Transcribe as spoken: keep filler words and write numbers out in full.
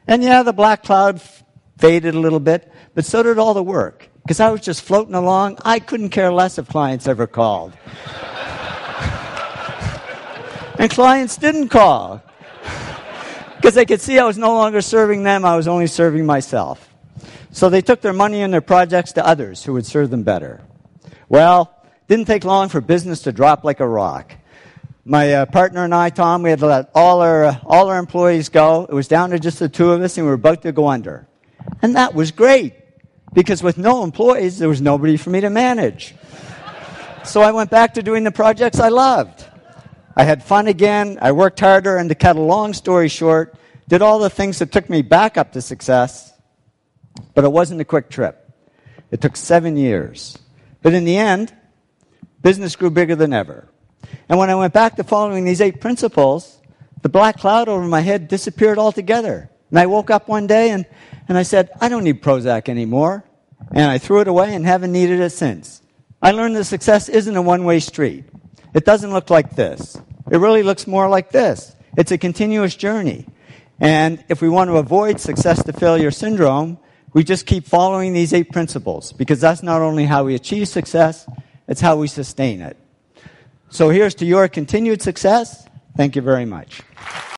And yeah, the black cloud f- faded a little bit, but so did all the work. Because I was just floating along. I couldn't care less if clients ever called. And clients didn't call. Because they could see I was no longer serving them, I was only serving myself. So they took their money and their projects to others who would serve them better. Well, didn't take long for business to drop like a rock. My uh, partner and I, Tom, we had to let all our, uh, all our employees go. It was down to just the two of us, and we were about to go under. And that was great, because with no employees, there was nobody for me to manage. So I went back to doing the projects I loved. I had fun again, I worked harder, and to cut a long story short, did all the things that took me back up to success, but it wasn't a quick trip. It took seven years. But in the end, business grew bigger than ever. And when I went back to following these eight principles, the black cloud over my head disappeared altogether. And I woke up one day and, and I said, I don't need Prozac anymore. And I threw it away and haven't needed it since. I learned that success isn't a one-way street. It doesn't look like this. It really looks more like this. It's a continuous journey. And if we want to avoid success to failure syndrome, we just keep following these eight principles, because that's not only how we achieve success, it's how we sustain it. So here's to your continued success. Thank you very much.